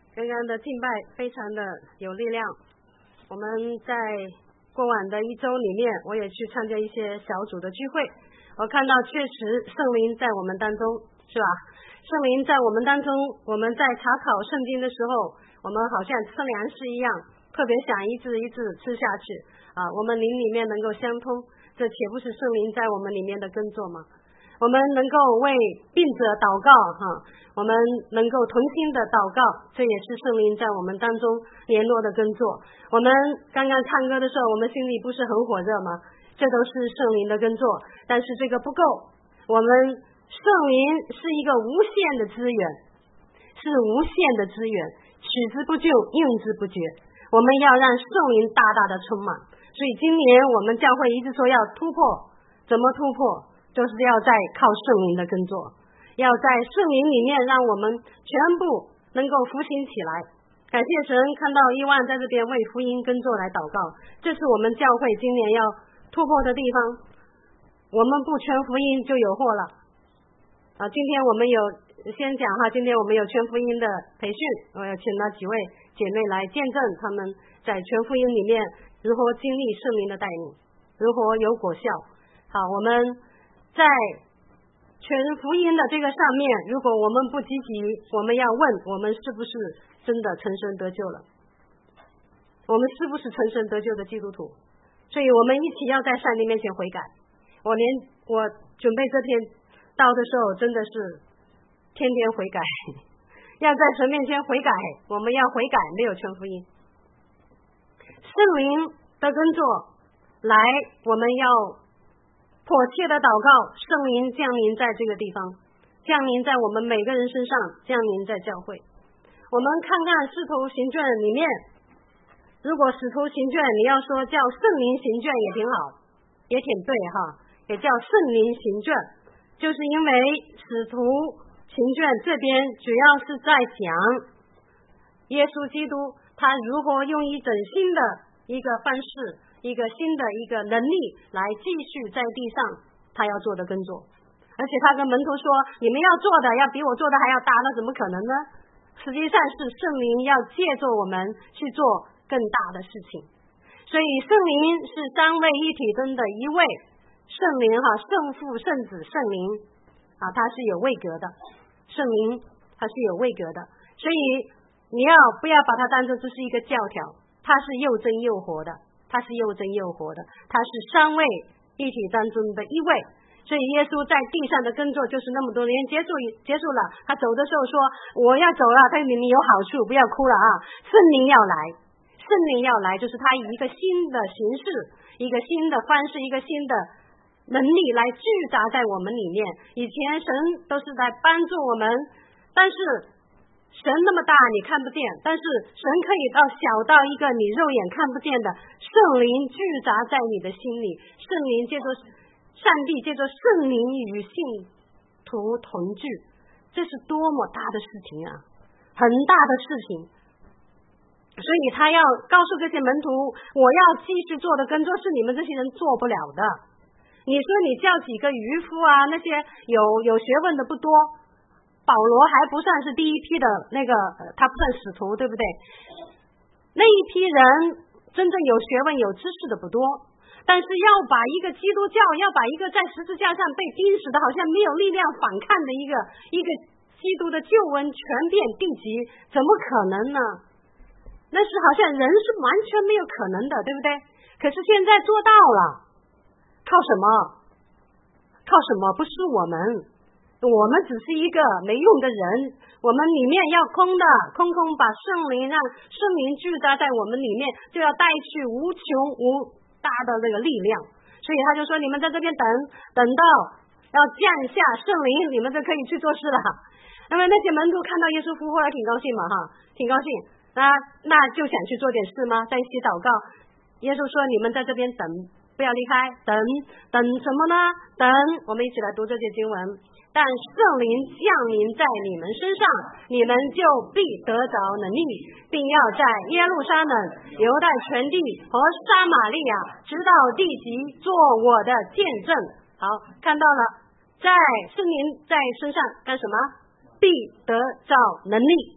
刚刚的敬拜非常的有力量。我们在过往的一周里面，我也去参加一些小组的聚会，我看到确实圣灵在我们当中，是吧？圣灵在我们当中，我们在查考圣经的时候，我们好像吃粮食一样，特别想一字一字吃下去啊，我们灵里面能够相通，这岂不是圣灵在我们里面的工作吗？我们能够为病者祷告我们能够同心的祷告，这也是圣灵在我们当中联络的工作。我们刚刚唱歌的时候，我们心里不是很火热吗？这都是圣灵的工作，但是这个不够。我们圣灵是一个无限的资源，是无限的资源，取之不尽，用之不绝。我们要让圣灵大大的充满。所以今年我们教会一直说要突破，怎么突破？就是要在靠圣灵的工作，要在圣灵里面让我们全部能够复兴起来。感谢神，看到伊万在这边为福音工作来祷告，这是我们教会今年要突破的地方。我们不全福音就有祸了今天我们有先讲今天我们有全福音的培训，我要请了几位姐妹来见证他们在全福音里面如何经历圣灵的带领，如何有果效。好，我们在全福音的这个上面，如果我们不积极，我们要问我们是不是真的重生得救了，我们是不是重生得救的基督徒。所以我们一起要在上帝面前悔改。我准备这篇道的时候真的是天天悔改要在神面前悔改，我们要悔改，没有全福音。圣灵的工作来，我们要迫切的祷告，圣灵降临在这个地方，降临在我们每个人身上，降临在教会。我们看看使徒行传里面，如果使徒行传你要说叫圣灵行传也挺好，也挺对也叫圣灵行传，就是因为使徒行传这边主要是在讲耶稣基督他如何用一种新的一个方式，一个新的一个能力来继续在地上他要做的工作。而且他跟门徒说，你们要做的要比我做的还要大，那怎么可能呢？实际上是圣灵要借助我们去做更大的事情。所以圣灵是三位一体中的一位，圣灵圣父圣子圣灵它是有位格的，圣灵它是有位格的。所以你不要把它当作这是一个教条，它是又真又活的，它是又真又活的，它是三位一体当中的一位。所以耶稣在地上的工作就是那么多年结束了，他走的时候说我要走了，对你们有好处，不要哭了圣灵要来，圣灵要来，就是他以一个新的形式，一个新的方式，一个新的能力来聚杂在我们里面。以前神都是在帮助我们，但是神那么大你看不见，但是神可以小到一个你肉眼看不见的，圣灵聚杂在你的心里，圣灵借着上帝借着圣灵与信徒同聚，这是多么大的事情很大的事情。所以他要告诉这些门徒，我要继续做的工作是你们这些人做不了的。你说你叫几个渔夫那些有学问的不多，保罗还不算是第一批的那个他不算使徒，对不对？那一批人真正有学问有知识的不多，但是要把一个基督教，要把一个在十字架上被钉死的好像没有力量反抗的一个基督的救恩全遍地极，怎么可能呢？那是好像人是完全没有可能的，对不对？可是现在做到了，靠什么？靠什么？不是我们只是一个没用的人，我们里面要空的，空把圣灵让圣灵聚集在我们里面，就要带去无穷无大的那个力量。所以他就说，你们在这边等到要降下圣灵，你们就可以去做事了。那么那些门徒看到耶稣复活了，挺高兴嘛挺高兴那就想去做点事吗？在一起祷告。耶稣说，你们在这边等，不要离开，等什么呢？等我们一起来读这些经文。但圣灵降临在你们身上，你们就必得着能力，并要在耶路撒冷、犹太全地和撒玛利亚直到地极做我的见证。好，看到了，在圣灵在身上干什么？必得着能力。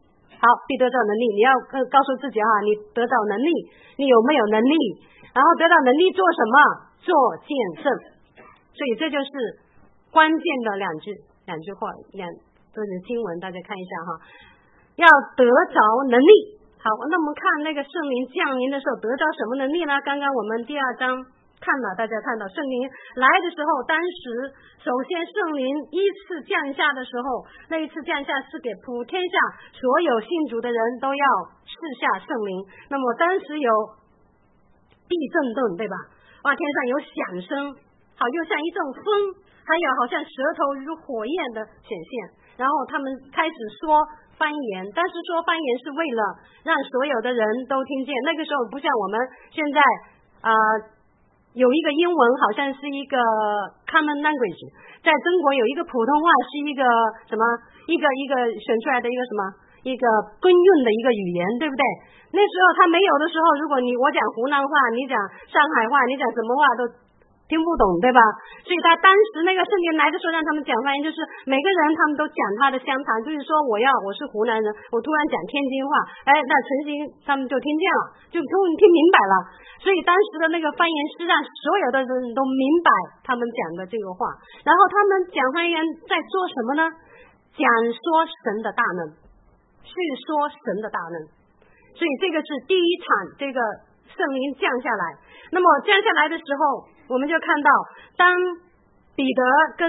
好，必得着能力，你要告诉自己你得到能力，你有没有能力？然后得到能力做什么？做见证。所以这就是关键的两句话，这是经文，大家看一下要得着能力。好，那我们看那个圣灵降临的时候得着什么能力呢？刚刚我们第2章看了，大家看到圣灵来的时候，当时首先圣灵依次降下的时候，那一次降下是给普天下所有信主的人都要赐下圣灵。那么当时有地震动，对吧？天上有响声，好，又像一阵风，还有好像舌头如火焰的显现。然后他们开始说方言，但是说方言是为了让所有的人都听见。那个时候不像我们现在有一个英文好像是一个 common language， 在中国有一个普通话是一个什么一个选出来的一个什么一个公用的一个语言，对不对？那时候他没有的时候，如果我讲湖南话，你讲上海话，你讲什么话都听不懂，对吧？所以他当时那个圣灵来的时候让他们讲方言，就是每个人他们都讲他的乡谈，就是说我是湖南人，我突然讲天津话，那诚心他们就听见了，就听明白了。所以当时的那个方言是让所有的人都明白他们讲的这个话。然后他们讲方言在做什么呢？讲说神的大能，叙说神的大能。所以这个是第一场这个圣灵降下来。那么降下来的时候，我们就看到当彼得跟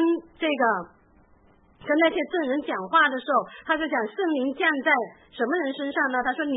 那些证人讲话的时候，他就讲圣灵降在什么人身上呢？他说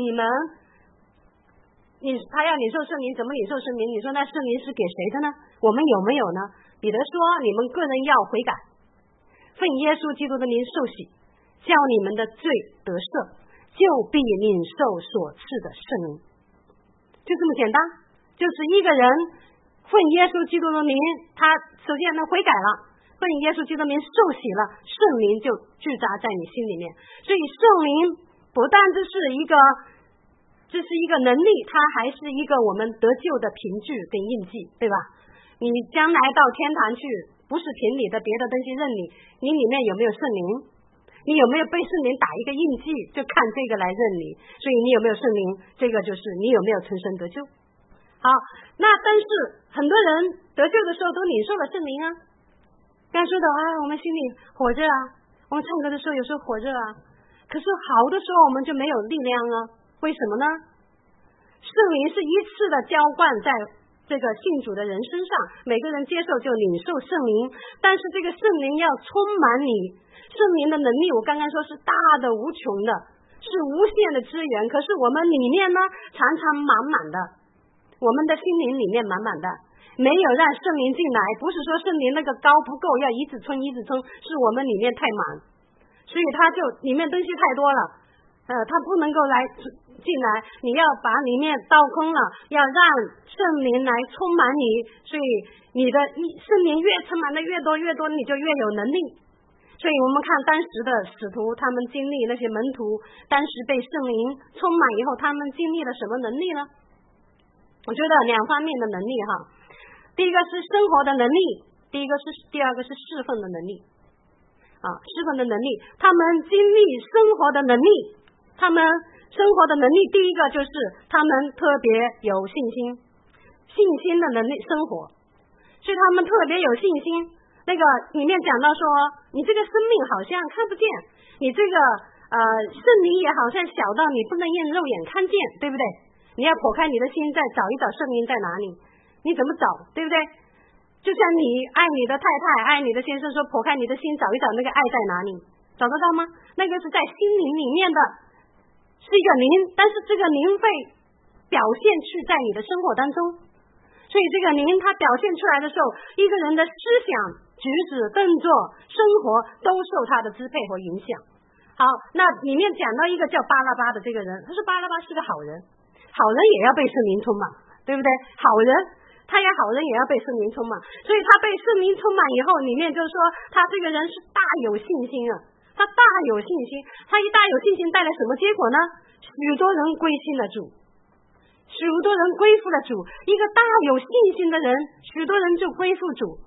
他要领受圣灵，怎么领受圣灵？你说那圣灵是给谁的呢？我们有没有呢？彼得说你们个人要悔改，奉耶稣基督的名受洗，叫你们的罪得赦，就必领受所赐的圣灵。就这么简单，就是一个人奉耶稣基督的名，他首先悔改了，奉耶稣基督的名受洗了，圣灵就驻扎在你心里面。所以圣灵不但这是一个能力，它还是一个我们得救的凭据跟印记，对吧？你将来到天堂去，不是凭你的别的东西认你里面有没有圣灵，你有没有被圣灵打一个印记，就看这个来认你。所以你有没有圣灵，这个就是你有没有重生得救。好，那但是很多人得救的时候都领受了圣灵刚说的我们心里火热我们唱歌的时候有时候火热可是好的时候我们就没有力量为什么呢？圣灵是一次的浇灌在这个信主的人身上，每个人接受就领受圣灵，但是这个圣灵要充满你。圣灵的能力我刚刚说是大的无穷的，是无限的资源，可是我们里面呢常常满满的，我们的心灵里面满满的，没有让圣灵进来。不是说圣灵那个高不够要一直冲，是我们里面太满，所以它就里面东西太多了它不能够来进来，你要把里面倒空了，要让圣灵来充满你，所以你的圣灵越充满的越多，你就越有能力。所以我们看当时的使徒，他们经历那些门徒当时被圣灵充满以后，他们经历了什么能力呢？我觉得两方面的能力第一个是生活的能力，第二个是侍奉的能力侍奉的能力。他们经历生活的能力，他们生活的能力第一个就是他们特别有信心的能力生活，所以他们特别有信心。那个里面讲到说，你这个生命好像看不见，你这个圣灵也好像小到你不能用肉眼看见，对不对？你要剖开你的心，再找一找圣灵在哪里，你怎么找，对不对？就像你爱你的太太爱你的先生说，剖开你的心找一找那个爱在哪里，找得到吗？那个是在心灵里面的，是一个灵，但是这个灵会表现去在你的生活当中。所以这个灵它表现出来的时候，一个人的思想举止动作生活都受他的支配和影响。好，那里面讲到一个叫巴拉巴的这个人，他说巴拉巴是个好人，好人也要被圣灵充满，对不对？好人也要被圣灵充满，所以他被圣灵充满以后，里面就是说他这个人是大有信心他大有信心，他一大有信心带来什么结果呢？许多人归信了主，许多人归附了主。一个大有信心的人，许多人就归附主。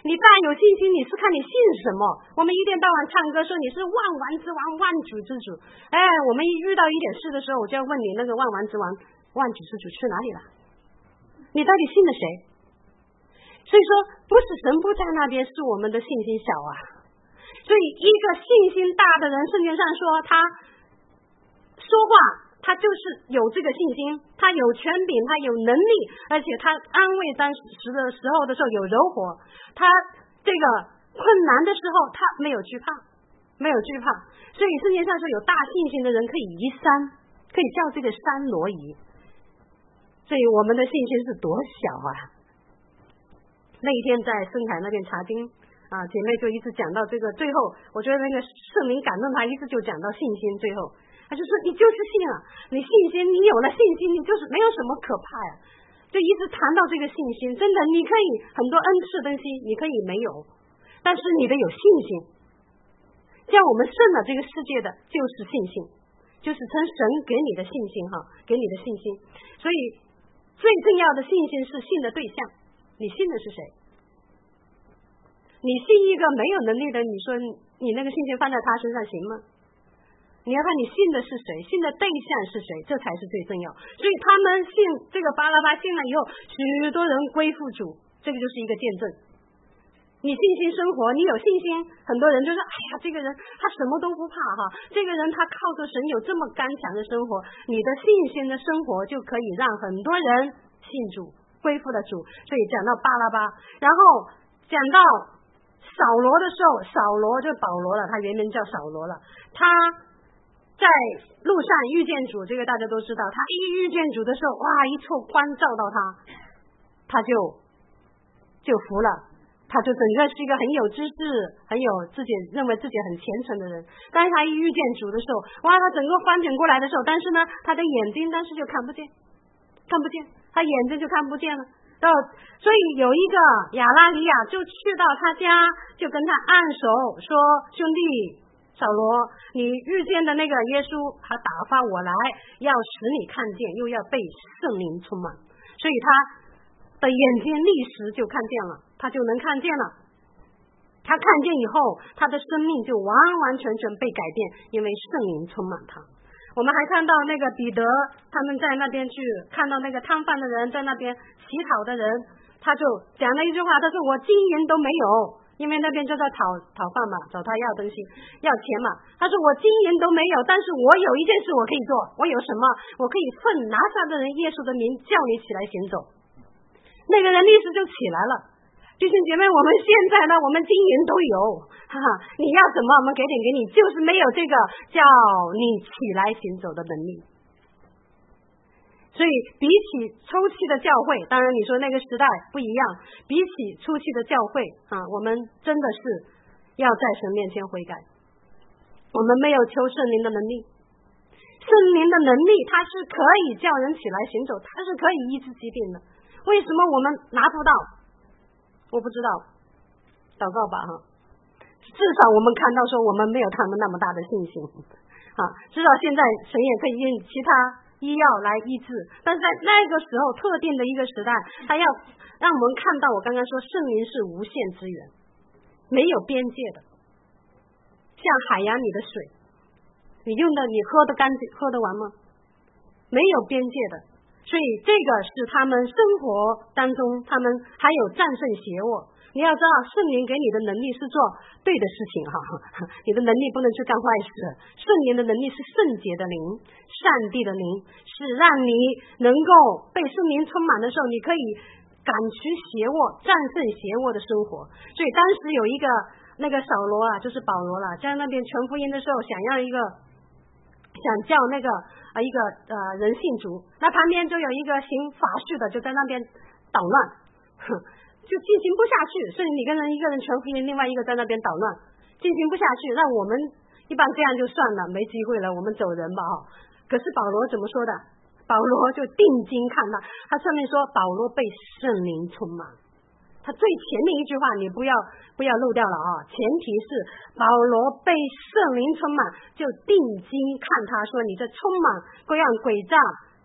你当然有信心，你是看你信什么。我们一天到晚唱歌说你是万王之王，万主之主。我们一遇到一点事的时候，我就要问你，那个万王之王、万主之主去哪里了？你到底信了谁？所以说，不是神不在那边，是我们的信心小啊。所以一个信心大的人，圣经上说他说话，他就是有这个信心，他有权柄，他有能力，而且他安慰当时的时候有柔和，他这个困难的时候他没有惧怕，没有惧怕。所以圣经上说有大信心的人可以移山，可以叫这个山挪移。所以我们的信心是多小啊。那一天在深海那边查经姐妹就一直讲到这个，最后我觉得那个圣灵感动他，一直就讲到信心，最后他就说你就是信啊，你信心，你有了信心，你就是没有什么可怕呀。就一直谈到这个信心，真的你可以很多恩赐的东西你可以没有，但是你得有信心。像我们胜了这个世界的就是信心，就是从神给你的信心给你的信心。所以最重要的信心是信的对象，你信的是谁？你信一个没有能力的，你说你那个信心放在他身上行吗？你要看你信的是谁，信的对象是谁，这才是最重要。所以他们信这个巴拉巴信了以后，许多人归附主，这个就是一个见证。你信心生活，你有信心，很多人就说这个人他什么都不怕这个人他靠着神有这么刚强的生活，你的信心的生活就可以让很多人信主，归附了主。所以讲到巴拉巴，然后讲到扫罗的时候，扫罗就保罗了，他原名叫扫罗了。他在路上遇见主，这个大家都知道，他一遇见主的时候，一束光照到他就服了，他就整个是一个很有知识，很有自己认为自己很虔诚的人。但是他一遇见主的时候，他整个翻转过来的时候，但是呢他的眼睛但是就看不见，他眼睛就看不见了。所以有一个亚拉里亚就去到他家，就跟他按手说，兄弟扫罗，你遇见的那个耶稣他打发我来，要使你看见，又要被圣灵充满。所以他的眼睛立时就看见了，他就能看见了。他看见以后，他的生命就完完全全被改变，因为圣灵充满他。我们还看到那个彼得，他们在那边去看到那个摊贩的人，在那边乞讨的人，他就讲了一句话，他说我金银都没有，因为那边就在讨饭嘛，找他要东西要钱嘛。他说我金银都没有，但是我有一件事我可以做，我有什么？我可以奉拿撒勒人耶稣的名叫你起来行走。那个人立时就起来了。弟兄姐妹，我们现在呢，我们金银都有你要什么我们给点给你，就是没有这个叫你起来行走的能力。所以比起初期的教会，当然你说那个时代不一样，比起初期的教会我们真的是要在神面前悔改。我们没有求圣灵的能力，圣灵的能力它是可以叫人起来行走，它是可以医治疾病的。为什么我们拿不到？我不知道，祷告吧至少我们看到说我们没有他们那么大的信心至少现在神也可以用其他医药来医治，但是在那个时候特定的一个时代，他要让我们看到，我刚刚说圣灵是无限之源，没有边界的，像海洋里的水，你用的你喝得干净，喝得完吗？没有边界的。所以这个是他们生活当中，他们还有战胜邪恶。你要知道，圣灵给你的能力是做对的事情你的能力不能去干坏事。圣灵的能力是圣洁的灵，上帝的灵，是让你能够被圣灵充满的时候，你可以赶驱邪恶，战胜邪恶的生活。所以当时有一个那个扫罗就是保罗了，在那边传福音的时候，想叫那个一个人信主，那旁边就有一个行法术的，就在那边捣乱，就进行不下去。所以你跟一个人传福音，另外一个在那边捣乱，进行不下去，那我们一般这样就算了，没机会了，我们走人吧可是保罗怎么说的？保罗就定睛看到，他上面说保罗被圣灵充满。他最前面一句话你不要漏掉了前提是保罗被圣灵充满，就定睛看他，说你这充满各样诡诈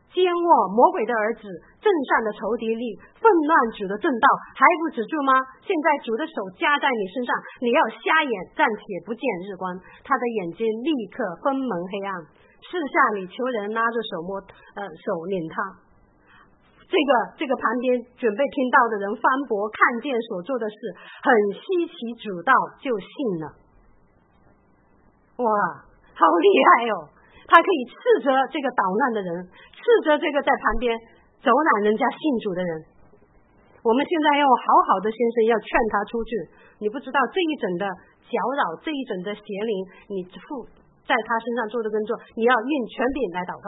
奸恶魔鬼的儿子，正善的仇敌力，混乱主的正道，还不止住吗？现在主的手加在你身上，你要瞎眼，暂且不见日光，他的眼睛立刻昏蒙黑暗。四下里求人拉着手领他。这个旁边准备听到的人翻驳，看见所做的事很稀奇，主道就信了。哇，好厉害哦！他可以斥责这个捣乱的人，斥责这个在旁边走览人家信主的人。我们现在要好好的先生要劝他出去。你不知道这一整的搅扰，这一整的邪灵，你在他身上做的工作，你要用权柄来祷告，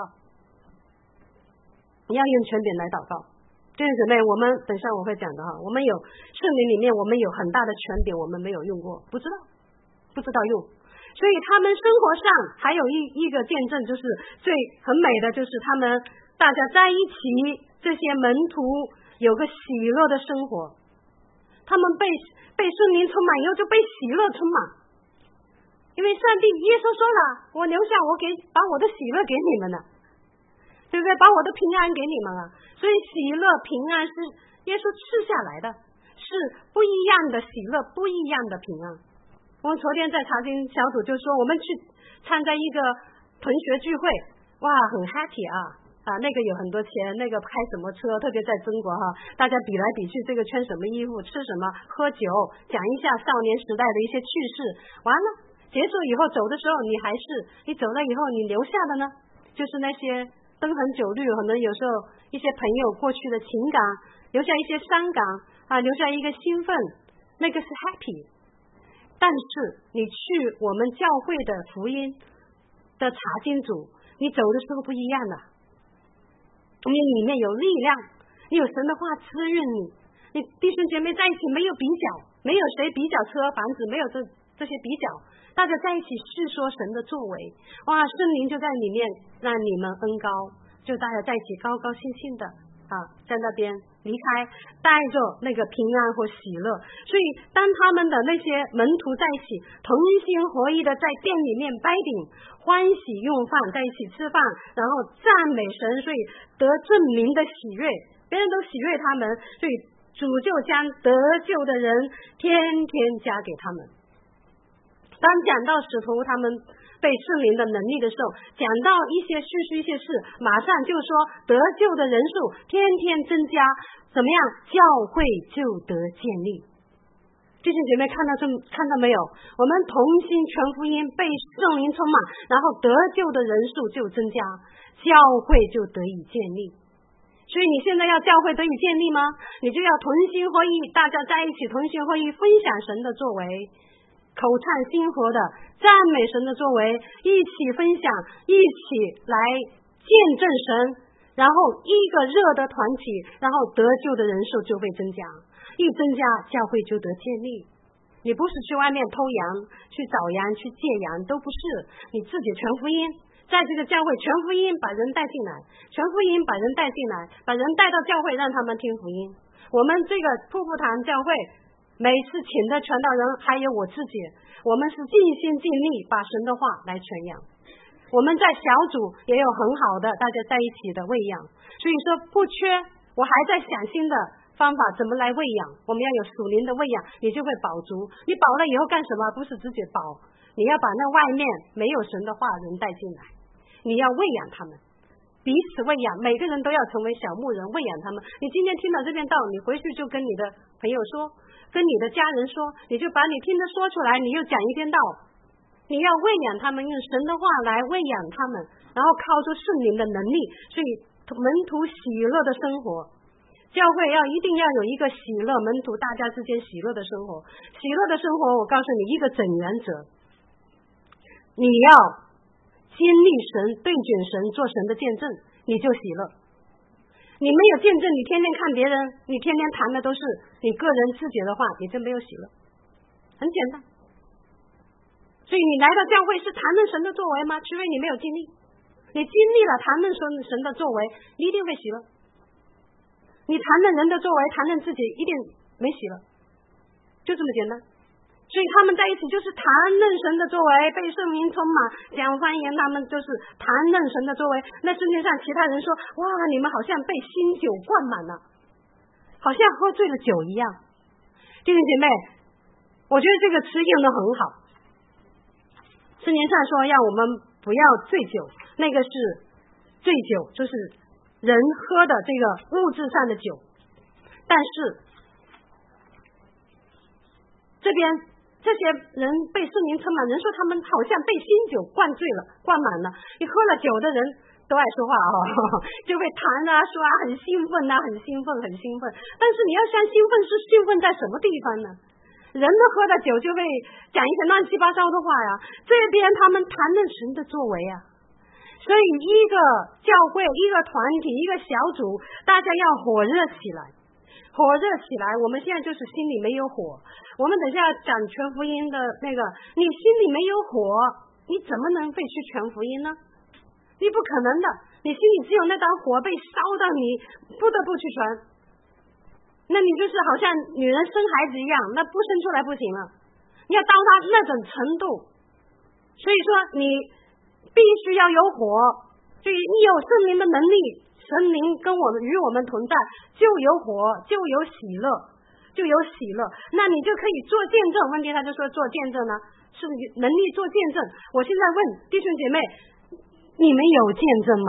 你要用权柄来祷告。弟兄姊妹，我们等下我会讲的哈，我们有圣灵里面我们有很大的权柄，我们没有用过，不知道用。所以他们生活上还有一个见证，就是很美的，就是他们大家在一起，这些门徒有个喜乐的生活，他们被圣灵充满以后就被喜乐充满，因为上帝耶稣说了，我留下把我的喜乐给你们了，对不对？把我的平安给你们了。所以喜乐平安是耶稣赐下来的，是不一样的喜乐，不一样的平安。我们昨天在查经小组就说，我们去参加一个同学聚会，哇，很 happy 那个有很多钱，那个开什么车，特别在中国哈，大家比来比去，这个穿什么衣服，吃什么，喝酒，讲一下少年时代的一些趣事。完了结束以后走的时候，你走了以后你留下的呢，就是那些灯红酒绿，可能有时候一些朋友过去的情感，留下一些伤感留下一个兴奋，那个是 happy。但是你去我们教会的福音的查经组，你走的时候不一样了，你里面有力量，你有神的话滋润你弟兄姐妹在一起没有比较，没有谁比较车房子，没有这些比较，大家在一起叙说神的作为，哇，圣灵就在里面让你们恩高，就大家在一起高高兴兴的在那边离开，带着那个平安和喜乐。所以当他们的那些门徒在一起同心合意的在店里面掰饼欢喜用饭，在一起吃饭，然后赞美神，所以得证明的喜悦，别人都喜悦他们，所以主就将得救的人天天加给他们。当讲到使徒他们被圣灵的能力的时候，讲到叙述一些事，马上就说得救的人数天天增加，怎么样？教会就得建立。弟兄姐妹看到没有？我们同心传福音，被圣灵充满，然后得救的人数就增加，教会就得以建立。所以你现在要教会得以建立吗？你就要同心合意，大家在一起同心合意分享神的作为，口唱心和的赞美神的作为，一起分享，一起来见证神，然后一个热的团体，然后得救的人数就会增加，一增加教会就得建立。你不是去外面偷羊，去找羊，去借羊，都不是，你自己传福音，在这个教会传福音，把人带进来，传福音把人带进来，把人带到教会，让他们听福音。我们这个瀑布堂教会每次请的传道人还有我自己，我们是尽心尽力把神的话来传扬。我们在小组也有很好的大家在一起的喂养，所以说不缺。我还在想新的方法怎么来喂养，我们要有属灵的喂养，你就会饱足。你饱了以后干什么？不是自己饱，你要把那外面没有神的话人带进来，你要喂养他们，彼此喂养，每个人都要成为小牧人，喂养他们。你今天听到这篇道，你回去就跟你的朋友说，跟你的家人说，你就把你听的说出来，你又讲一篇道，你要喂养他们，用神的话来喂养他们，然后靠着圣灵的能力。所以门徒喜乐的生活，教会一定要有一个喜乐，门徒大家之间喜乐的生活。喜乐的生活，我告诉你一个整原则，你要经历神，对准神，做神的见证，你就喜乐。你没有见证，你天天看别人，你天天谈的都是你个人自己的话，你就没有喜乐，很简单。所以你来到教会是谈论神的作为吗？除非你没有经历，你经历了谈论神的作为，你一定会喜乐。你谈论人的作为，谈论自己，一定没喜乐，就这么简单。 所以他们在一起就是谈论神的作为，被圣灵充满，讲方言，他们就是谈论神的作为。那世界上其他人说，哇，你们好像被新酒灌满了，好像喝醉了酒一样。弟兄姐妹，我觉得这个词用得很好。圣经上说让我们不要醉酒，那个是醉酒，就是人喝的这个物质上的酒。但是这边这些人被圣灵充满，人说他们好像被新酒灌醉了，灌满了。你喝了酒的人都爱说话就会谈啊说啊，很兴奋啊，很兴奋，很兴奋。但是你要想兴奋是兴奋在什么地方呢？人都喝了酒就会讲一些乱七八糟的话呀。这边他们谈论神的作为啊，所以一个教会，一个团体，一个小组，大家要火热起来。火热起来，我们现在就是心里没有火。我们等下讲全福音的那个，你心里没有火，你怎么能被去全福音呢？你不可能的，你心里只有那张火被烧到你不得不去传。那你就是好像女人生孩子一样，那不生出来不行了，你要到达那种程度。所以说你必须要有火，所以你有圣灵的能力，神灵跟我们与我们同在，就有火，就有喜乐，就有喜乐。那你就可以做见证。问题他就说做见证呢，是能力做见证。我现在问弟兄姐妹，你们有见证吗？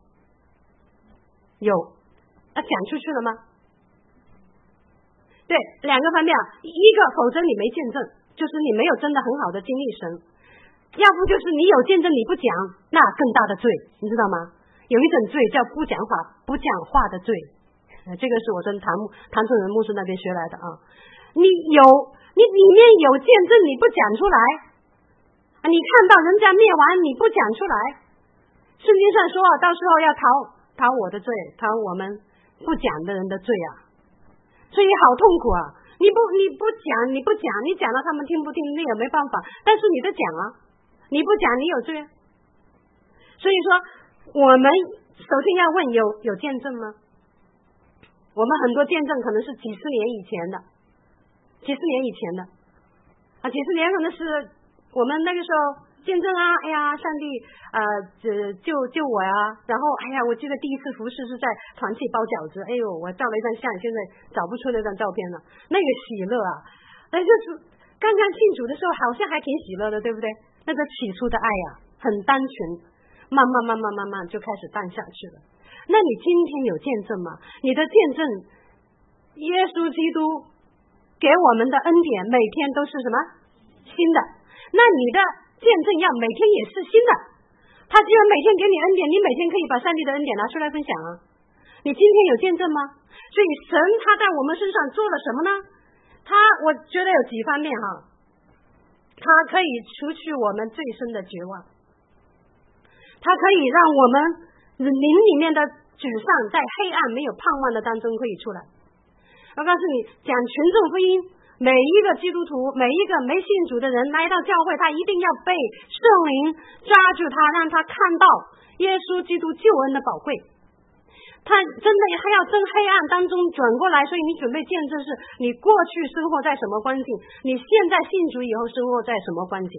有，讲出去了吗？对，两个方面，一个否则你没见证，就是你没有真的很好的经历神；要不就是你有见证你不讲，那更大的罪，你知道吗？有一种罪叫不讲话的罪，这个是我跟谭主任牧师那边学来的啊。你里面有见证你不讲出来，你看到人家灭亡你不讲出来，圣经上说到时候要逃我的罪，逃我们不讲的人的罪啊。所以好痛苦啊！你不讲，你讲了他们听不听那也没办法，但是你得讲啊，你不讲你有罪。所以说我们首先要问有见证吗？我们很多见证可能是几十年以前的几十年可能是我们那个时候见证啊，哎呀上帝救我呀，然后哎呀我记得第一次服侍是在团契包饺子，哎呦我照了一张相，现在找不出那张照片了，那个喜乐啊，那就是刚刚信主的时候好像还挺喜乐的，对不对？那个起初的爱呀，很单纯，慢慢就开始淡下去了。那你今天有见证吗？你的见证耶稣基督给我们的恩典每天都是什么新的，那你的见证要每天也是新的。他既然每天给你恩典，你每天可以把上帝的恩典拿出来分享啊。你今天有见证吗？所以神他在我们身上做了什么呢？我觉得有几方面哈，他可以除去我们最深的绝望，他可以让我们灵里面的沮丧在黑暗没有盼望的当中可以出来。我告诉你，讲群众福音，每一个基督徒，每一个没信主的人来到教会，他一定要被圣灵抓住他，让他看到耶稣基督救恩的宝贵。他真的还要从黑暗当中转过来，所以你准备见证是你过去生活在什么光景，你现在信主以后生活在什么光景。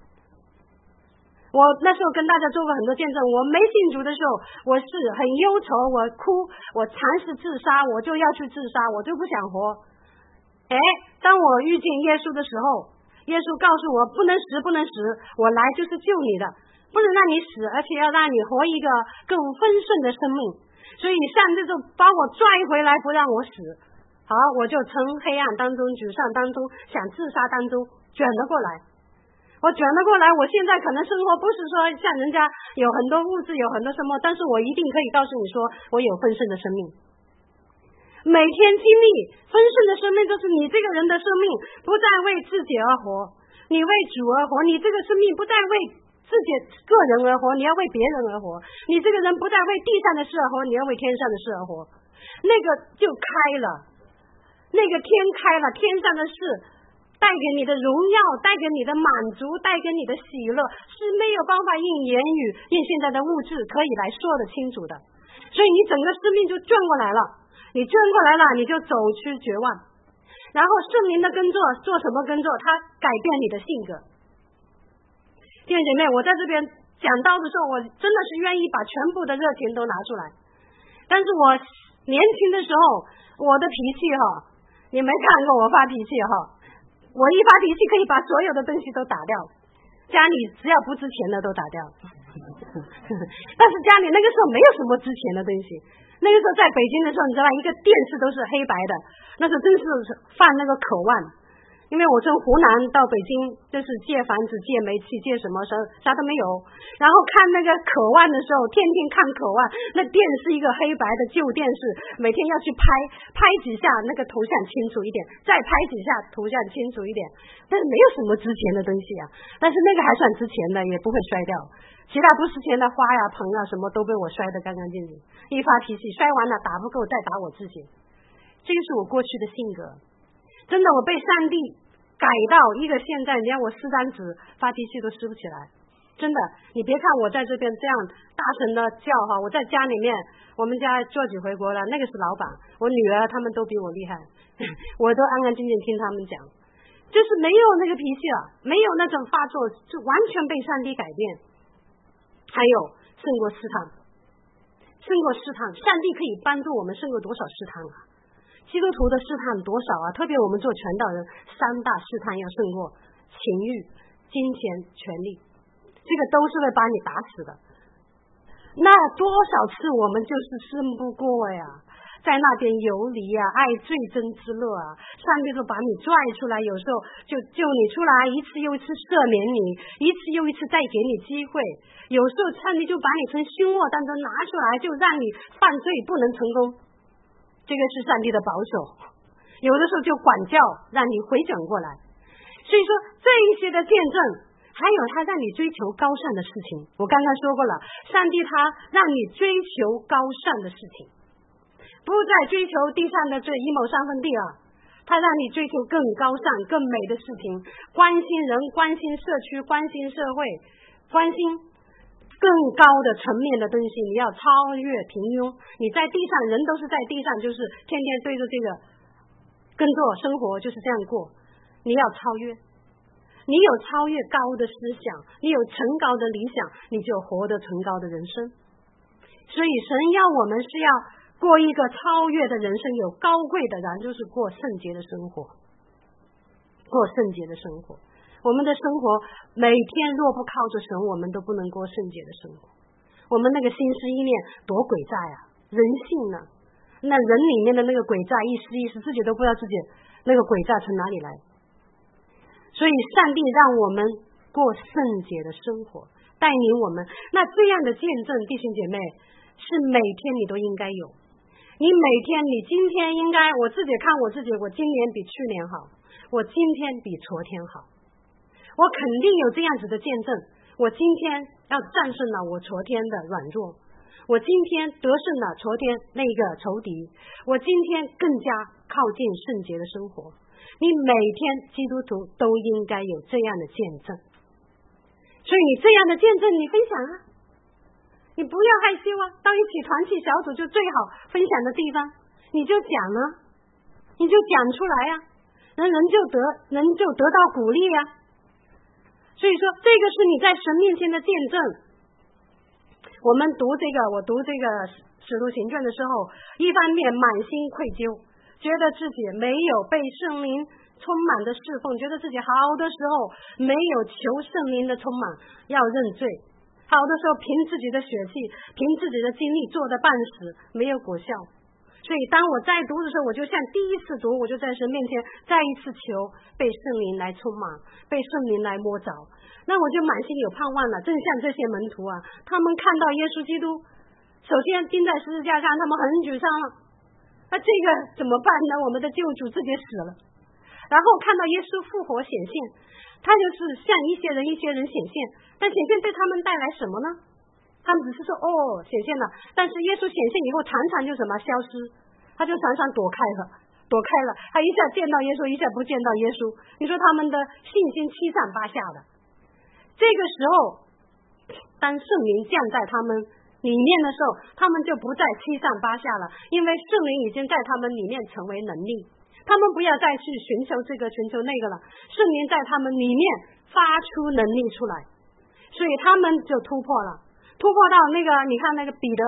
我那时候跟大家做过很多见证，我没信主的时候我是很忧愁，我哭，我尝试自杀，我就要去自杀，我就不想活。当我遇见耶稣的时候，耶稣告诉我不能死，我来就是救你的，不能让你死，而且要让你活一个更丰盛的生命。所以上帝就把我拽回来，不让我死。好，我就从黑暗当中、沮丧当中、想自杀当中卷了过来。我卷了过来，我现在可能生活不是说像人家有很多物质，有很多什么，但是我一定可以告诉你说，我有丰盛的生命。每天经历丰盛的生命，就是你这个人的生命不再为自己而活，你为主而活，你这个生命不再为自己个人而活，你要为别人而活，你这个人不再为地上的事而活，你要为天上的事而活。那个就开了，那个天开了，天上的事带给你的荣耀，带给你的满足，带给你的喜乐，是没有办法用言语用现在的物质可以来说得清楚的。所以你整个生命就转过来了，你转过来了，你就走出绝望。 然后圣灵的工作做什么工作？它改变你的性格。弟兄姐妹，我在这边讲道的时候，我真的是愿意把全部的热情都拿出来。但是我年轻的时候，我的脾气你没看过我发脾气我一发脾气可以把所有的东西都打掉，家里只要不值钱的都打掉。但是家里那个时候没有什么值钱的东西，那个时候在北京的时候，你知道一个电视都是黑白的，那时候真是犯那个渴望。因为我从湖南到北京就是借房子借煤气借什么啥都没有，然后看那个渴望的时候，天天看渴望，那电是一个黑白的旧电视，每天要去拍几下那个图像清楚一点，再拍几下图像清楚一点，但是没有什么值钱的东西但是那个还算值钱的，也不会摔掉，其他不值钱的花呀盆啊什么都被我摔得干干净净，一发脾气摔完了打不够再打我自己，这个是我过去的性格。真的，我被上帝改到一个现在，你让我撕张纸发脾气都撕不起来。真的，你别看我在这边这样大声的叫我在家里面，我们家做几回国了，那个是老板，我女儿他们都比我厉害，我都安安静静听他们讲，就是没有那个脾气了，没有那种发作，就完全被上帝改变。还有胜过试探，胜过试探，上帝可以帮助我们胜过多少试探啊？基督徒的试探多少啊？特别我们做传道人，3大试探要胜过：情欲、金钱、权力，这个都是会把你打死的。那多少次我们就是胜不过呀，在那边游离爱罪争之乐上帝就把你拽出来，有时候就救你出来，一次又一次赦免你，一次又一次再给你机会，有时候上帝就把你从凶恶当中拿出来，就让你犯罪不能成功。这个是上帝的保守，有的时候就管教让你回转过来。所以说这一些的见证，还有他让你追求高尚的事情，我刚刚说过了，上帝他让你追求高尚的事情，不再追求地上的这1亩3分地他让你追求更高尚更美的事情，关心人，关心社区，关心社会，关心更高的层面的东西，你要超越平庸。你在地上，人都是在地上，就是天天对着这个工作生活就是这样过。你要超越，你有超越高的思想，你有崇高的理想，你就活得崇高的人生。所以神要我们是要过一个超越的人生，有高贵的人，就是过圣洁的生活，过圣洁的生活。我们的生活每天若不靠着神，我们都不能过圣洁的生活。我们那个心思意念多诡诈人性呢？那人里面的那个诡诈一时一时，自己都不知道自己那个诡诈从哪里来。所以上帝让我们过圣洁的生活，带领我们。那这样的见证，弟兄姐妹，是每天你都应该有。你每天，你今天应该，我自己看我自己，我今年比去年好，我今天比昨天好。我肯定有这样子的见证，我今天要战胜了我昨天的软弱，我今天得胜了昨天那个仇敌，我今天更加靠近圣洁的生活。你每天基督徒都应该有这样的见证，所以你这样的见证你分享你不要害羞到一起团契小组就最好分享的地方，你就讲你就讲出来人就得到鼓励所以说这个是你在神面前的见证。我读这个使徒行传的时候，一方面满心愧疚，觉得自己没有被圣灵充满的侍奉，觉得自己好的时候没有求圣灵的充满，要认罪，好的时候凭自己的血气，凭自己的经历做的半死，没有果效。所以当我在读的时候，我就像第一次读，我就在神面前再一次求被圣灵来充满，被圣灵来摸着，那我就满心有盼望了。正像这些门徒他们看到耶稣基督首先钉在十字架上，他们很沮丧那这个怎么办呢？我们的救主自己死了，然后看到耶稣复活显现，他就是向一些人显现，但显现对他们带来什么呢？他们只是说显现了，但是耶稣显现以后常常就什么消失，他就常常躲开了，他一下见到耶稣，一下不见到耶稣，你说他们的信心七上八下的。这个时候当圣灵降在他们里面的时候，他们就不再七上八下了，因为圣灵已经在他们里面成为能力， 他们不要再去寻求这个寻求那个了，圣灵在他们里面发出能力出来，所以他们就突破了，突破到那个你看那个彼得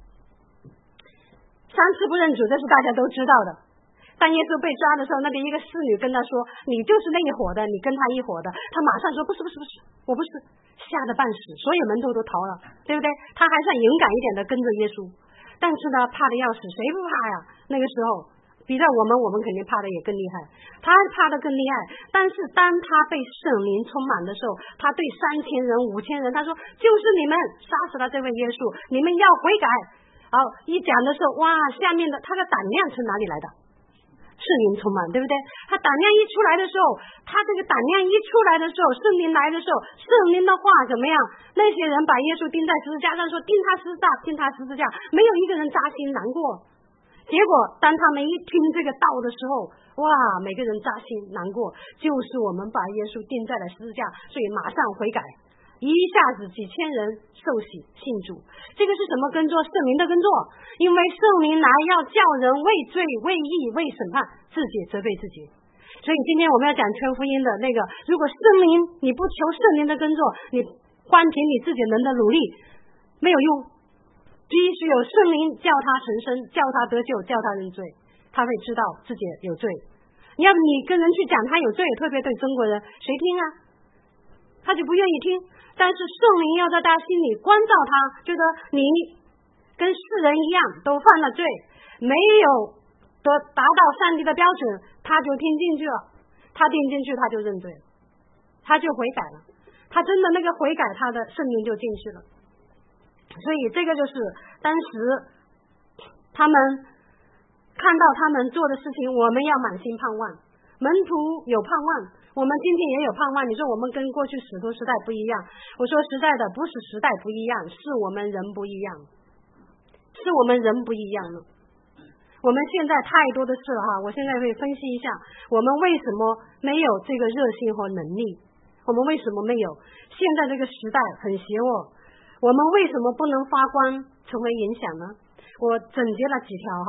3次不认主，这是大家都知道的。当耶稣被抓的时候，那个一个侍女跟他说，你就是那一伙的，你跟他一伙的，他马上说不是，我不是，吓得半死，所有门徒都逃了，对不对？他还算勇敢一点的跟着耶稣，但是呢怕的要死，谁不怕呀？那个时候比在我们肯定怕的也更厉害，他怕的更厉害。但是当他被圣灵充满的时候，他对3000人5000人他说，就是你们杀死了这位耶稣，你们要悔改。好，一讲的时候，哇，下面的他的胆量从哪里来的？圣灵充满，对不对？他胆量一出来的时候，他这个胆量一出来的时候，圣灵来的时候，圣灵的话怎么样？那些人把耶稣钉在十字架上，说钉他十字架，没有一个人扎心难过。结果当他们一听这个道的时候，哇，每个人扎心难过，就是我们把耶稣钉在了十字架，所以马上悔改，一下子几千人受洗信主。这个是什么工作？圣灵的工作。因为圣灵来要叫人为罪为义为审判，自己责备自己。所以今天我们要讲全福音的那个，如果圣灵你不求圣灵的工作，你光凭你自己人的努力没有用，必须有圣灵叫他成圣，叫他得救，叫他认罪，他会知道自己有罪。你跟人去讲他有罪，特别对中国人，谁听啊？他就不愿意听。但是圣灵要在他心里关照他，觉得你跟世人一样都犯了罪，没有达到上帝的标准，他就听进去了，他听进去他就认罪了，他就悔改了，他真的那个悔改，他的圣灵就进去了。所以这个就是当时他们看到他们做的事情，我们要满心盼望，门徒有盼望，我们今天也有盼望。你说我们跟过去使徒时代不一样，我说实在的，不是时代不一样，是我们人不一样，是我们人不一样了。我们现在太多的事了哈，我现在会分析一下，我们为什么没有这个热心和能力，我们为什么没有？现在这个时代很邪恶，我们为什么不能发光成为影响呢？我总结了几条哈。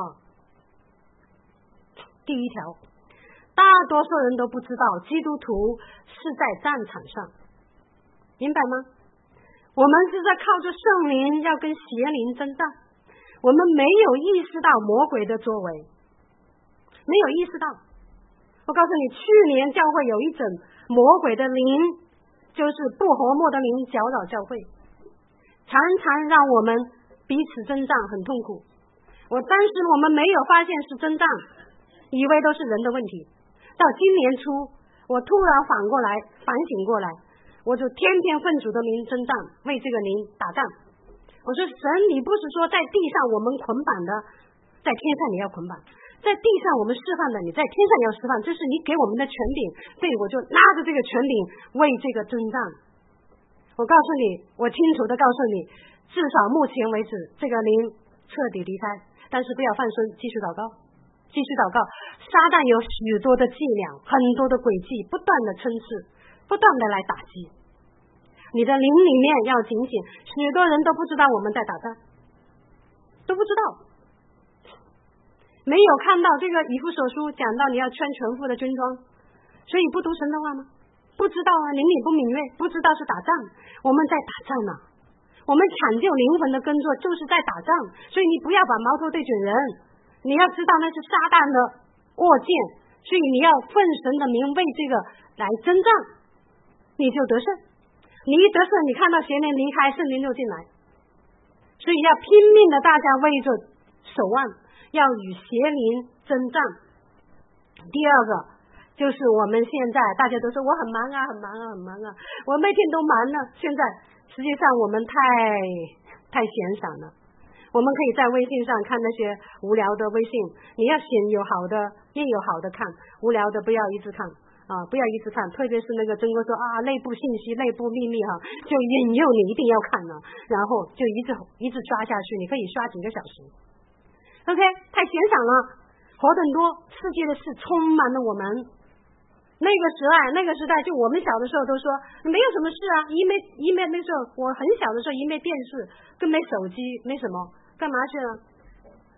第一条，大多数人都不知道基督徒是在战场上，明白吗？我们是在靠着圣灵要跟邪灵征战，我们没有意识到魔鬼的作为，没有意识到。我告诉你，去年教会有一种魔鬼的灵，就是不和睦的灵搅扰教会，常常让我们彼此征战很痛苦。当时我们没有发现是征战，以为都是人的问题。到今年初，我突然反省过来，我就天天奉主的名征战，为这个灵打仗。我说神，你不是说在地上我们捆绑的，在天上你要捆绑，在地上我们释放的，你在天上要释放，这是你给我们的权柄。所以我就拉着这个权柄为这个征战。我告诉你，我清楚的告诉你，至少目前为止这个灵彻底离开，但是不要放松，继续祷告，继续祷告。撒旦有许多的伎俩，很多的诡计，不断的称斥，不断的来打击你的灵里面，要警醒。许多人都不知道我们在打仗，都不知道，没有看到这个以弗所书讲到你要穿全副的军装，所以不读神的话吗？不知道啊，灵里不敏锐，不知道是打仗。我们在打仗呢，我们抢救灵魂的工作就是在打仗。所以你不要把矛头对准人，你要知道那是撒旦的握剑，所以你要奉神的名为这个来征战，你就得胜。你一得胜，你看到邪灵离开，圣灵就进来。所以要拼命的大家为着守望，要与邪灵征战。第二个就是我们现在大家都说我很忙啊，很忙啊，很忙啊，我每天都忙了。现在实际上我们太闲散了。我们可以在微信上看那些无聊的微信，你要选有好的，也有好的看，无聊的不要一直看啊，不要一直看。特别是那个真哥说啊，内部信息、内部秘密哈，就引诱你一定要看了，然后就一直刷下去，你可以刷几个小时。OK， 太闲散了，活很多世界的事充满了我们。那个时代，就我们小的时候都说没有什么事啊，一没那时候我很小的时候，一没电视，跟没手机，没什么，干嘛去了？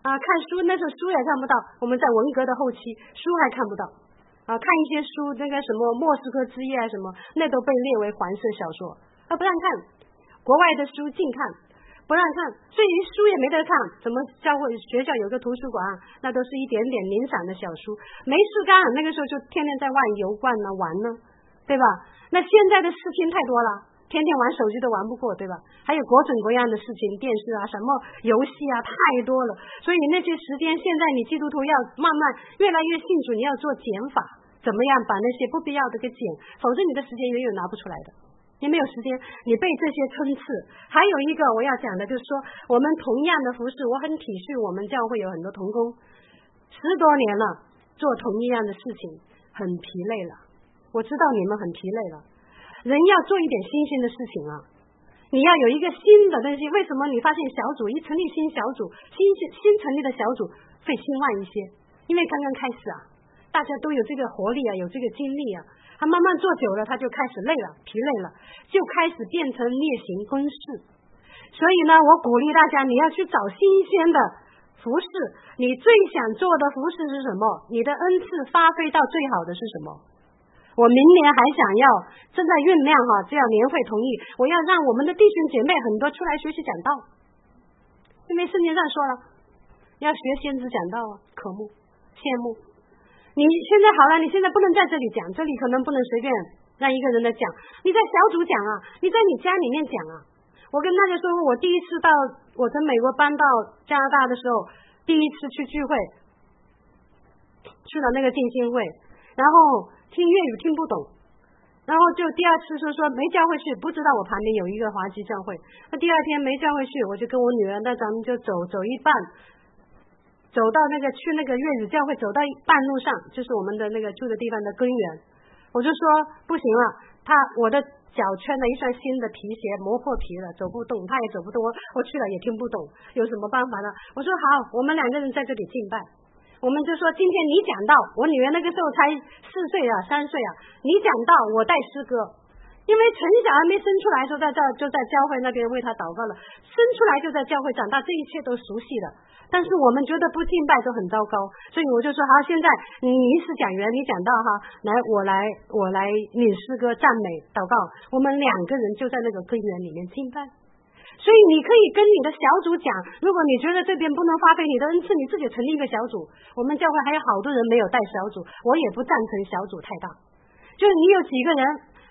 看书，那时候书也看不到，我们在文革的后期，书还看不到看一些书，那个什么莫斯科之夜什么，那都被列为黄色小说不让看，国外的书禁看，不让看，所以书也没得看。怎么教会学校有个图书馆，那都是一点点零散的小书，没事干，那个时候就天天在外游逛呢玩呢，对吧？那现在的事情太多了，天天玩手机都玩不过，对吧？还有各种各样的事情，电视什么游戏太多了。所以那些时间，现在你基督徒要慢慢越来越信主，你要做减法，怎么样把那些不必要的给减，否则你的时间远远拿不出来的。你没有时间，你被这些冲刺。还有一个我要讲的就是说，我们同样的服侍，我很体恤我们教会有很多同工10多年了，做同一样的事情，很疲累了。我知道你们很疲累了。人要做一点新鲜的事情你要有一个新的东西。为什么你发现小组一成立新小组，新成立的小组会兴旺一些？因为刚刚开始大家都有这个活力有这个精力他慢慢做久了，他就开始累了，疲累了，就开始变成例行公事。所以呢，我鼓励大家，你要去找新鲜的服侍。你最想做的服侍是什么？你的恩赐发挥到最好的是什么？我明年还想要，正在酝酿只要年会同意，我要让我们的弟兄姐妹很多出来学习讲道，因为圣经上说了，要学先知讲道渴慕羡慕。你现在好了，你现在不能在这里讲，这里可能不能随便让一个人来讲，你在小组讲你在你家里面讲我跟大家说过，我第一次到我从美国搬到加拿大的时候，第一次去聚会，去了那个浸信会，然后听粤语听不懂，然后就第二次说没教会去，不知道我旁边有一个华籍教会。那第二天没教会去，我就跟我女儿，那咱们就走一半，走到去那个粤语教会，走到半路上就是我们的那个住的地方的根源，我就说不行了，我的脚圈了一双新的皮鞋，磨破皮了，走不动，他也走不动，我去了也听不懂，有什么办法呢？我说好，我们2个人在这里敬拜。我们就说今天你讲道，我女儿那个时候才4岁3岁你讲道，我带诗歌。因为从小还没生出来就在教会那边为他祷告了，生出来就在教会长大，这一切都熟悉的。但是我们觉得不敬拜都很糟糕，所以我就说好，现在你是讲员，你讲道来我来领诗歌赞美祷告，我们2个人就在那个根源里面敬拜。所以你可以跟你的小组讲，如果你觉得这边不能发挥你的恩赐，你自己成立一个小组。我们教会还有好多人没有带小组，我也不赞成小组太大，就是你有几个人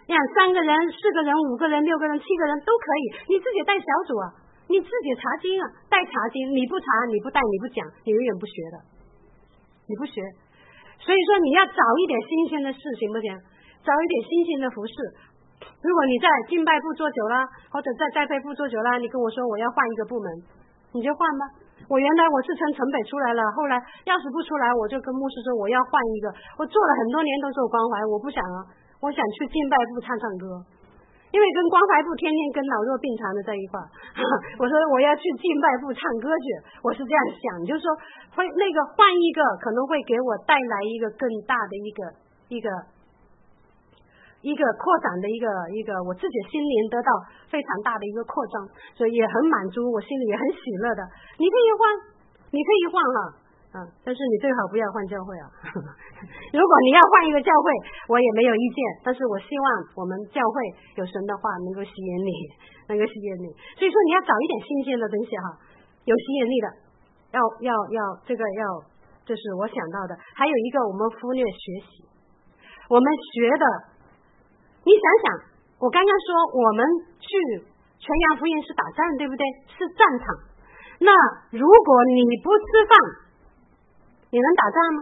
，3个人4个人5个人6个人7个人都可以，你自己带小组你自己查经带查经，你不查你不带你不讲，你永远不学的，你不学。所以说你要找一点新鲜的事，行不行？找一点新鲜的服饰。如果你在敬拜部做久了，或者在栽培部做久了，你跟我说我要换一个部门，你就换吧。我原来我是从城北出来了，后来要是不出来，我就跟牧师说我要换一个。我做了很多年都做关怀，我不想我想去敬拜部唱歌，因为跟关怀部天天跟老弱病残的在一块我说我要去敬拜部唱歌去，我是这样想，就是说会那个换一个可能会给我带来一个更大的一个扩展的一个我自己心灵得到非常大的一个扩张，所以也很满足，我心里也很喜乐的。你可以换但是你最好不要换教会如果你要换一个教会，我也没有意见，但是我希望我们教会有神的话能够吸引你。所以说你要找一点新鲜的东西有吸引力的，这是我想到的。还有一个我们忽略学习，我们学的，你想想，我刚刚说我们去全洋福音是打仗，对不对？是战场。那如果你不吃饭，你能打仗吗？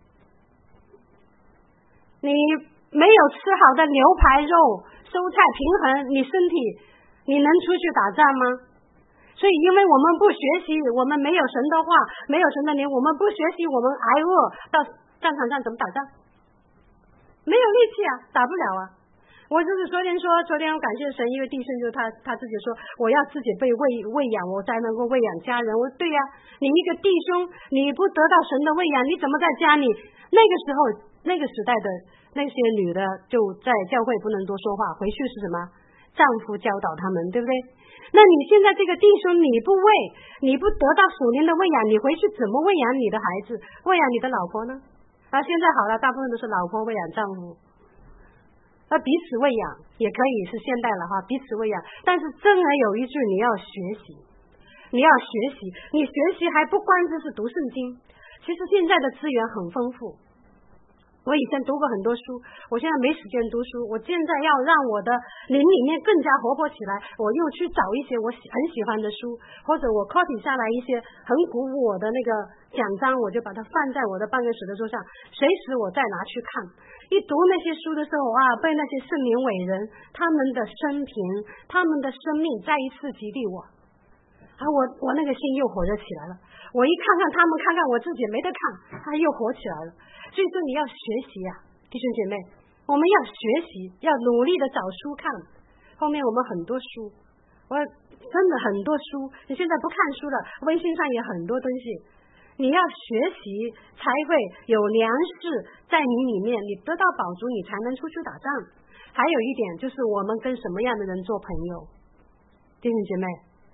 你没有吃好的牛排肉蔬菜平衡你身体，你能出去打仗吗？所以因为我们不学习，我们没有神的话，没有神的灵，我们不学习，我们挨饿到战场上怎么打仗？没有力气打不了我就是昨天我感谢神，因为弟兄就他自己说我要自己被喂养，我才能够喂养家人。我说对你一个弟兄你不得到神的喂养，你怎么在家里？那个时候那个时代的那些女的就在教会不能多说话，回去是什么？ 丈夫教导他们，对不对？那你现在这个弟兄你不喂，你不得到属灵的喂养，你回去怎么喂养你的孩子，喂养你的老婆呢？现在好了，大部分都是老婆喂养丈夫，彼此喂养也可以是现代了哈，彼此喂养。但是真而有一句，你要学习，你要学习，你学习还不光只是读圣经，其实现在的资源很丰富。我以前读过很多书，我现在没时间读书，我现在要让我的灵里面更加活泼起来，我又去找一些我很喜欢的书，或者我 copy 下来一些很鼓舞我的那个讲章，我就把它放在我的办公室的桌上，随时我再拿去看。一读那些书的时候被那些圣灵伟人他们的生平，他们的生命再一次激励我我那个心又火热起来了。我一看看他们，看看我自己没得看，又火起来了。所以说你要学习弟兄姐妹，我们要学习，要努力的找书看。后面我们很多书，我真的很多书，你现在不看书了，微信上也很多东西。你要学习才会有粮食在你里面，你得到饱足，你才能出去打仗。还有一点就是我们跟什么样的人做朋友，弟兄姐妹，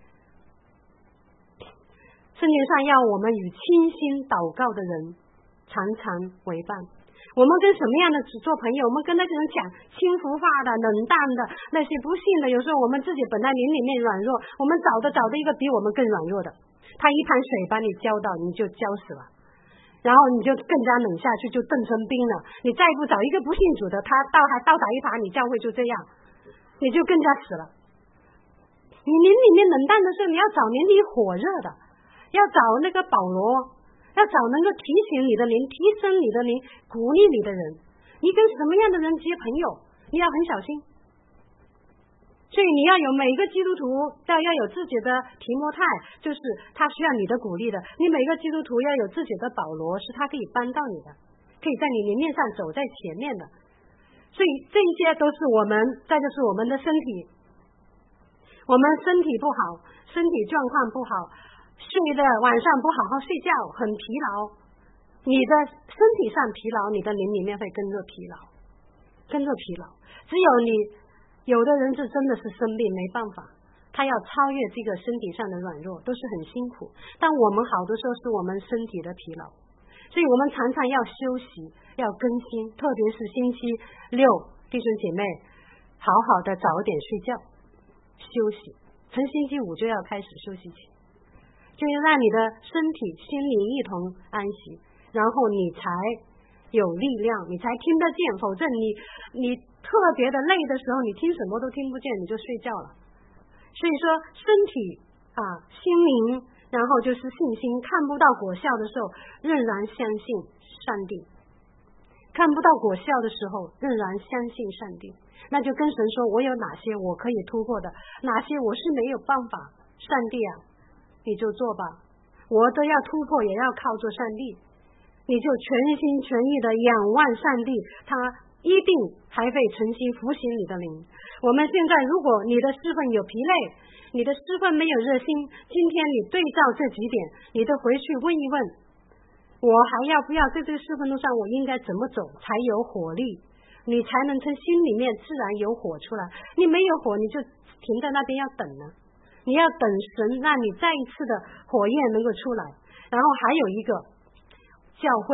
圣经上要我们与倾心祷告的人常常为伴。我们跟什么样的做朋友？我们跟那些人讲轻浮化的、冷淡的，那些不信的，有时候我们自己本来灵里面软弱，我们找的一个比我们更软弱的，他一盘水把你浇到，你就浇死了，然后你就更加冷下去，就冻成冰了。你再不找一个不信主的，他还倒打一耙，你教会就这样，你就更加死了。你灵里面冷淡的时候，你要找灵里火热的，要找那个保罗，要找能够提醒你的灵、提升你的灵、鼓励你的人。你跟什么样的人结朋友，你要很小心。所以你要有每个基督徒要有自己的提摩太，就是他需要你的鼓励的。你每个基督徒要有自己的保罗，是他可以帮到你的，可以在你灵面上走在前面的。所以这一些都是我们，再就是我们的身体，我们身体不好，身体状况不好，睡的晚上不好好睡觉，很疲劳，你的身体上疲劳，你的灵里面会跟着疲劳，跟着疲劳。只有你，有的人是真的是生病没办法，他要超越这个身体上的软弱，都是很辛苦。但我们好多时候是我们身体的疲劳，所以我们常常要休息，要更新，特别是星期六，弟兄姐妹好好的早点睡觉休息，从星期五就要开始休息起，就是让你的身体心灵一同安息，然后你才有力量，你才听得见。否则你特别的累的时候，你听什么都听不见，你就睡觉了。所以说身体心灵，然后就是信心，看不到果效的时候仍然相信上帝，看不到果效的时候仍然相信上帝，那就跟神说，我有哪些我可以突破的，哪些我是没有办法，上帝你就做吧，我都要突破也要靠着上帝。你就全心全意的仰望上帝，他一定还会诚心服刑你的灵。我们现在如果你的侍奉有疲累，你的侍奉没有热心，今天你对照这几点，你都回去问一问，我还要不要在这个侍奉路上，我应该怎么走才有火力，你才能从心里面自然有火出来。你没有火，你就停在那边要等呢，你要等神让你再一次的火焰能够出来。然后还有一个教会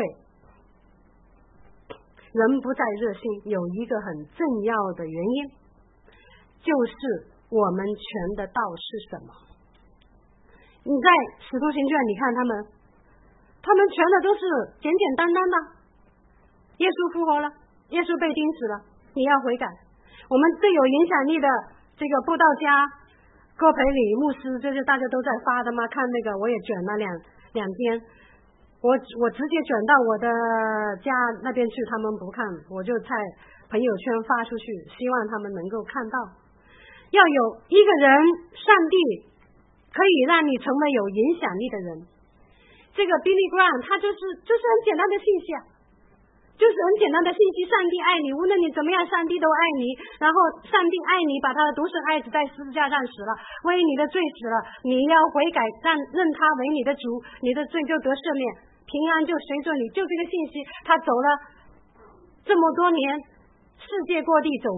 人不再热心，有一个很重要的原因，就是我们全的道是什么。你在使徒行传你看他们全的都是简简单单的，耶稣复活了，耶稣被钉死了，你要悔改。我们最有影响力的这个布道家戈培里牧师，就是大家都在发的嘛，看那个我也卷了两天，我直接卷到我的家那边去，他们不看，我就在朋友圈发出去，希望他们能够看到。要有一个人，上帝可以让你成为有影响力的人。这个 Billy Graham 他就是很简单的信息就是很简单的信息，上帝爱你，无论你怎么样，上帝都爱你。然后上帝爱你，把他的独生爱子在十字架上死了，为你的罪死了，你要悔改，认他为你的主，你的罪就得赦免，平安就随着你。就这个信息，他走了这么多年，世界各地走遍，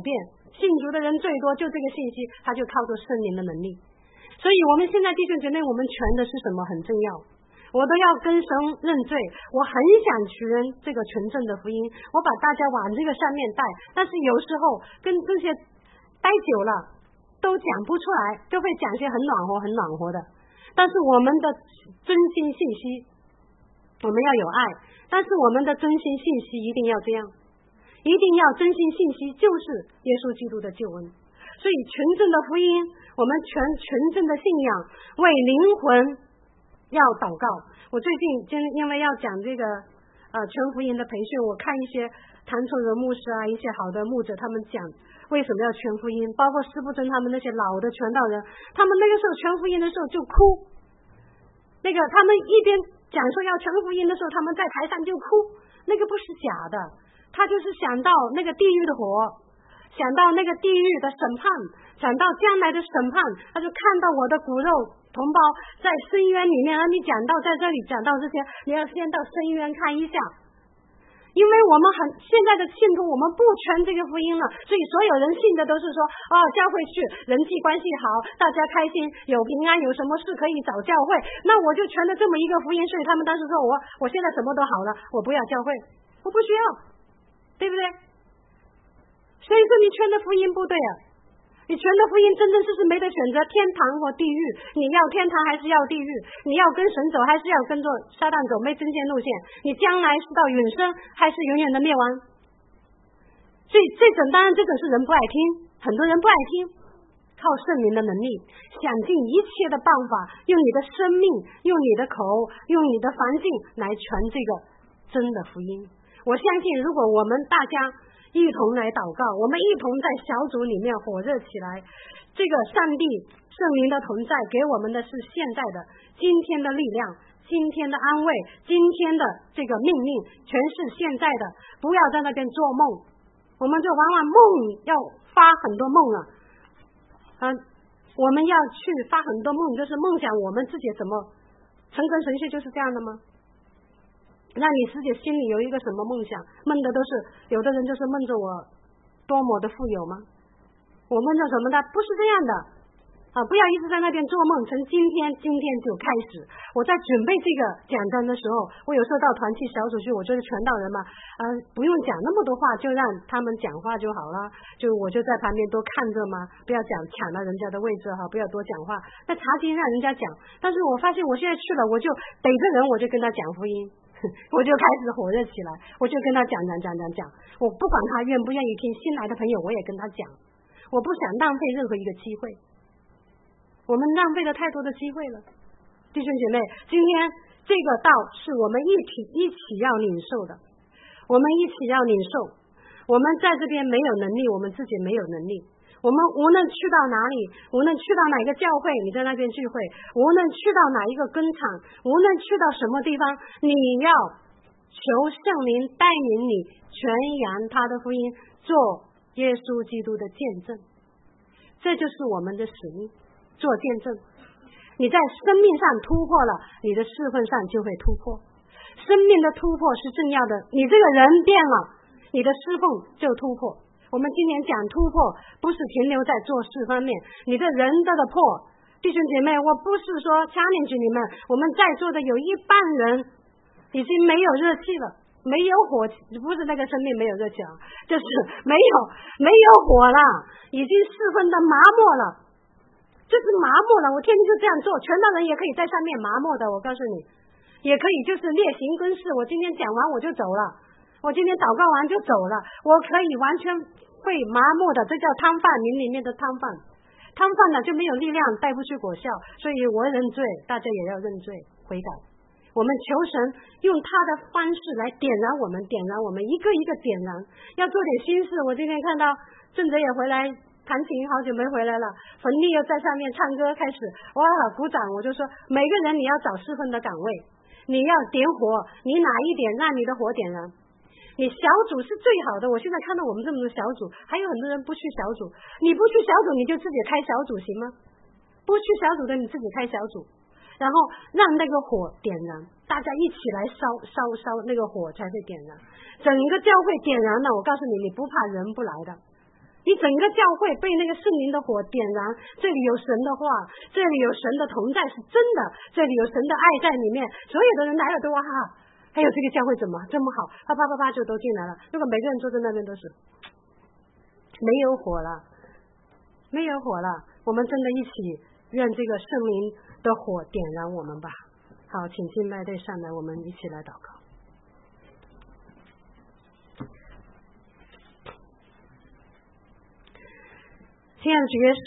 信主的人最多，就这个信息，他就靠着圣灵的能力。所以我们现在弟兄姐妹，我们全的是什么很重要，我都要跟神认罪，我很想传这个纯正的福音，我把大家往这个上面带，但是有时候跟这些待久了都讲不出来，就会讲些很暖和的，但是我们的真心信息我们要有爱，但是我们的真心信息一定要这样，一定要真心信息就是耶稣基督的救恩。所以纯正的福音，我们纯正的信仰，为灵魂要祷告。我最近因为要讲这个全福音的培训，我看一些谭崇仁牧师啊，一些好的牧者，他们讲为什么要全福音，包括施布真他们那些老的传道人，他们那个时候全福音的时候就哭，那个他们一边讲说要全福音的时候，他们在台上就哭，那个不是假的，他就是想到那个地狱的火，想到那个地狱的审判，想到将来的审判，他就看到我的骨肉同胞在深渊里面，你讲到在这里讲到这些，你要先到深渊看一下，因为我们现在的信徒我们不传这个福音了，所以所有人信的都是说教会去人际关系好，大家开心有平安，有什么事可以找教会，那我就传了这么一个福音，所以他们当时说我现在什么都好了，我不要教会，我不需要，对不对？所以说你传的福音不对啊，你传的福音真真是没得选择，天堂和地狱，你要天堂还是要地狱，你要跟神走还是要跟着撒旦走，没真线路线，你将来是到永生还是永远的灭亡。所以这种当然这种是人不爱听，很多人不爱听，靠圣灵的能力，想尽一切的办法，用你的生命，用你的口，用你的环境来传这个真的福音。我相信如果我们大家一同来祷告，我们一同在小组里面火热起来，这个上帝圣灵的同在给我们的是现在的今天的力量，今天的安慰，今天的这个命令全是现在的，不要在那边做梦，我们就往往梦要发很多梦我们要去发很多梦，就是梦想我们自己怎么成根神学，就是这样的吗？让你自己心里有一个什么梦想，梦的都是有的人就是梦着我多么的富有吗？我梦着什么的，不是这样的不要一直在那边做梦。从今天就开始，我在准备这个讲章的时候，我有时候到团契小组去，我就是传道人嘛不用讲那么多话，就让他们讲话就好了，我就在旁边多看着嘛，不要抢了人家的位置不要多讲话，那查经让人家讲。但是我发现我现在去了，我就逮着人我就跟他讲福音我就开始火热起来，我就跟他讲，我不管他愿不愿意听，新来的朋友我也跟他讲，我不想浪费任何一个机会，我们浪费了太多的机会了。弟兄姐妹，今天这个道是我们一起要领受的，我们一起要领受。我们在这边没有能力，我们自己没有能力，我们无论去到哪里，无论去到哪个教会，你在那边聚会，无论去到哪一个工厂，无论去到什么地方，你要求圣灵带领你传扬他的福音，做耶稣基督的见证，这就是我们的使命，做见证。你在生命上突破了，你的侍奉上就会突破。生命的突破是重要的，你这个人变了，你的侍奉就突破。我们今年讲突破，不是停留在做事方面，你的人的破。弟兄姐妹，我不是说challenge你们，我们在座的有一半人已经没有热气了，没有火，不是那个生命没有热气就是没有火了，已经十分的麻木了，就是麻木了。我天天就这样做，传道人也可以在上面麻木的，我告诉你，也可以就是例行公事，我今天讲完我就走了，我今天祷告完就走了，我可以完全会麻木的，这叫摊贩，灵里面的摊贩。摊贩呢就没有力量，带不出果效，所以我认罪，大家也要认罪悔改。我们求神用他的方式来点燃我们，一个一个点燃，要做点心事。我今天看到郑哲也回来弹琴，好久没回来了，冯丽又在上面唱歌开始，哇，鼓掌。我就说每个人你要找侍奉的岗位，你要点火，你哪一点让你的火点燃。你小组是最好的，我现在看到我们这么多小组，还有很多人不去小组，你不去小组你就自己开小组行吗？不去小组的你自己开小组，然后让那个火点燃，大家一起来烧那个火才会点燃，整个教会点燃了。我告诉你，你不怕人不来的， 你整个教会被那个圣灵的火点燃，这里有神的话，这里有神的同在是真的，这里有神的爱在里面，所有的人来了都哇哈，还有这个教会怎么这么好，啪啪啪啪就都进来了。如果每个人坐在那边都是没有火了，没有火了，我们真的一起愿这个圣灵的火点燃我们吧。好，请敬拜队上来，我们一起来祷告。亲爱的主耶稣，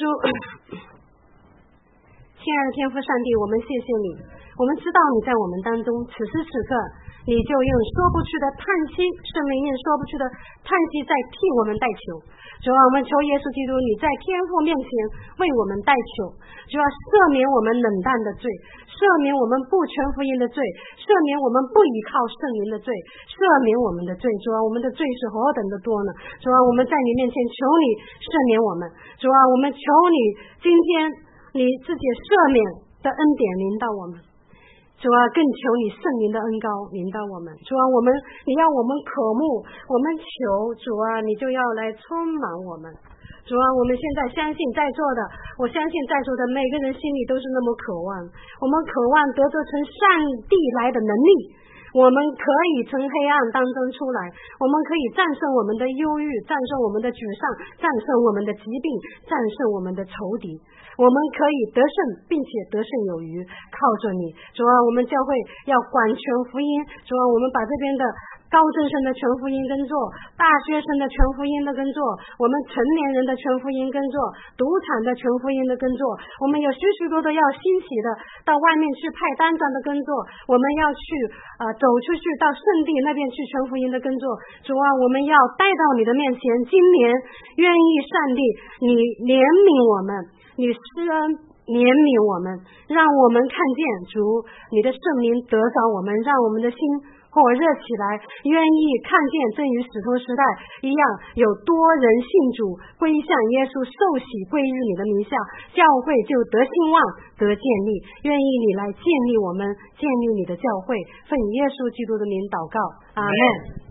亲爱的天父上帝，我们谢谢你，我们知道你在我们当中，此时此刻你就用说不出的叹息，圣灵用说不出的叹息在替我们代求。主啊，我们求耶稣基督你在天父面前为我们代求，主啊，赦免我们冷淡的罪，赦免我们不全福音的罪，赦免我们不依靠圣灵的罪，赦免我们的罪。主啊，我们的罪是何等的多呢？主啊，我们在你面前求你赦免我们。主啊，我们求你今天你自己赦免的恩典临到我们。主啊，更求你圣灵的恩膏临到我们。主啊，你要我们渴慕，我们求主啊，你就要来充满我们。主啊，我们现在相信在座的，我相信在座的每个人心里都是那么渴望，我们渴望得着从上帝来的能力，我们可以从黑暗当中出来，我们可以战胜我们的忧郁，战胜我们的沮丧，战胜我们的疾病，战胜我们的仇敌，我们可以得胜，并且得胜有余，靠着你。主啊，我们教会要管全福音。主啊，我们把这边的高中生的全福音耕作，大学生的全福音的耕作，我们成年人的全福音耕作，赌场的全福音的耕作，我们有许许多多要兴起的到外面去派单张的耕作，我们要去走出去到圣地那边去全福音的耕作。主啊，我们要带到你的面前，今年愿意上帝你怜悯我们，你施恩怜悯我们，让我们看见主你的圣灵得着我们，让我们的心火热起来，愿意看见正与使徒时代一样，有多人信主归向耶稣，受洗归于你的名下，教会就得兴旺得建立。愿意你来建立我们，建立你的教会，奉耶稣基督的名祷告，阿们。